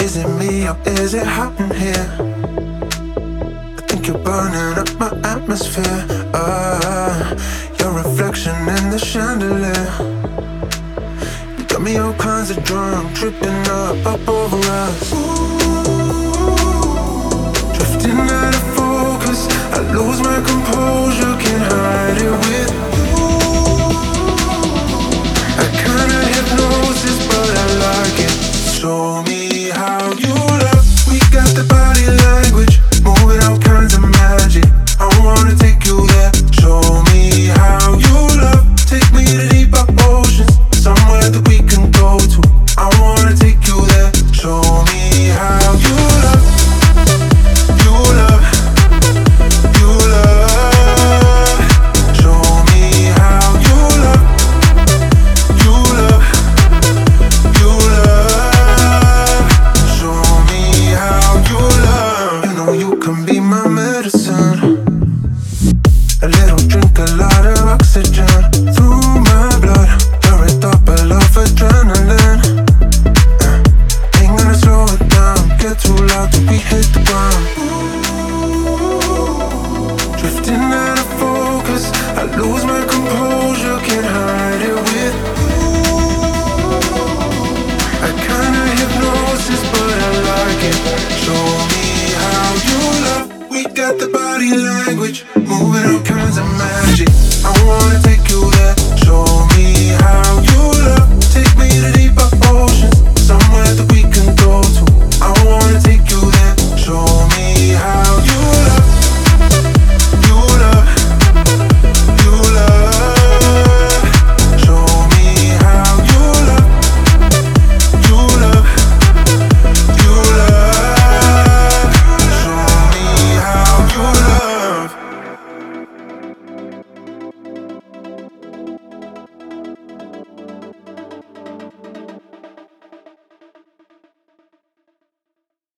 Is it me or is it hot in here? I think you're burning up my atmosphere. Your reflection in the chandelier. You got me all kinds of drunk, tripping up over us. Drifting out of focus, I lose my composure, can't hide it with you. I kinda hypnosis, but I like it. Show me how you love. We got the body language, moving all kinds of magic. I wanna take you there. Show me how you love. Take me to deeper oceans, somewhere that we can go to. I wanna take you there. Show me how you love. You love. You love. Show me how you love. You love. You love. Show me how you love. You know you can be my medicine. A little drink, a lot of oxygen through